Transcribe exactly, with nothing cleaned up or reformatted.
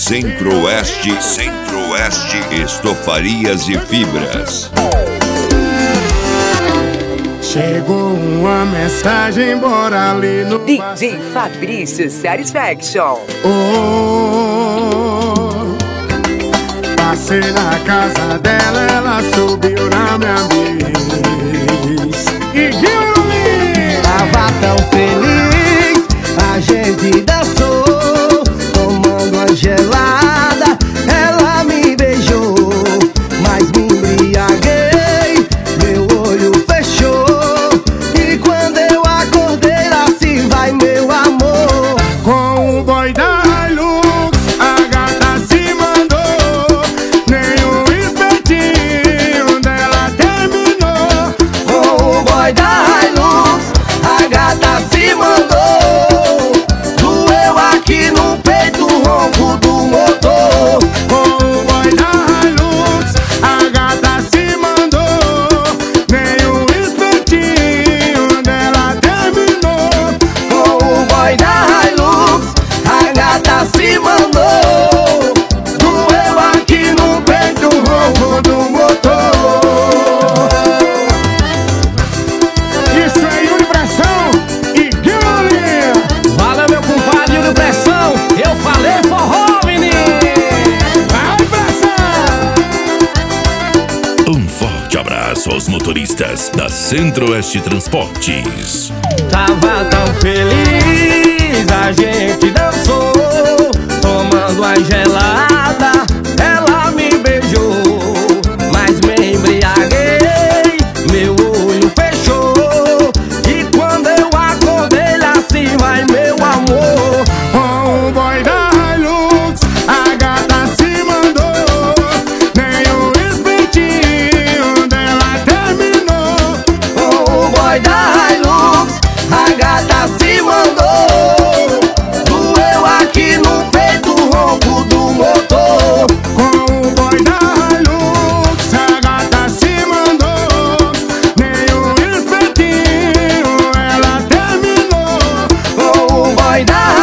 Centro-Oeste, Centro-Oeste, estofarias e fibras. Chegou uma mensagem, bora ali no D J Fabrício Satisfaction. Oh, passei na casa dela, ela subiu na minha bis. E Guilherme tava tão feliz, a gente dançou, tomando uma gelada. Ela me beijou, mas me embriaguei, meu olho fechou. E quando eu acordei, lá se vai meu amor. com o boy da Hilux, a gata se mandou. Nem o espetinho dela terminou. Com o boy da Hilux, a gata se mandou. Doeu aqui no peito o ronco do motor. Com o boy da Hilux, a gata se mandou. Nem o espetinho dela terminou. Com o boy da Hilux, a gata se mandou. Doeu aqui no peito o ronco do motor. Isso é Yuri Pressão e Guilherme. Valeu, meu compadre Yuri Pressão. Eu falei forró, menino. Vai, Pressão! Um forte abraço aos motoristas da Centro-Oeste Transportes. Tava tão feliz, a gente dançou, tomando a gelada. Ela me beijou, mas me embriaguei, meu olho fechou. E quando eu acordei, lá se vai meu amor. Com o boy da Hilux, a gata se mandou. Nem o espetinho dela terminou. Com o boy da Hilux, a gata se mandou. Doeu aqui no peito o ronco do motor. Com o boy da Hilux, a gata se mandou. Nem o espetinho ela terminou. Com o boy da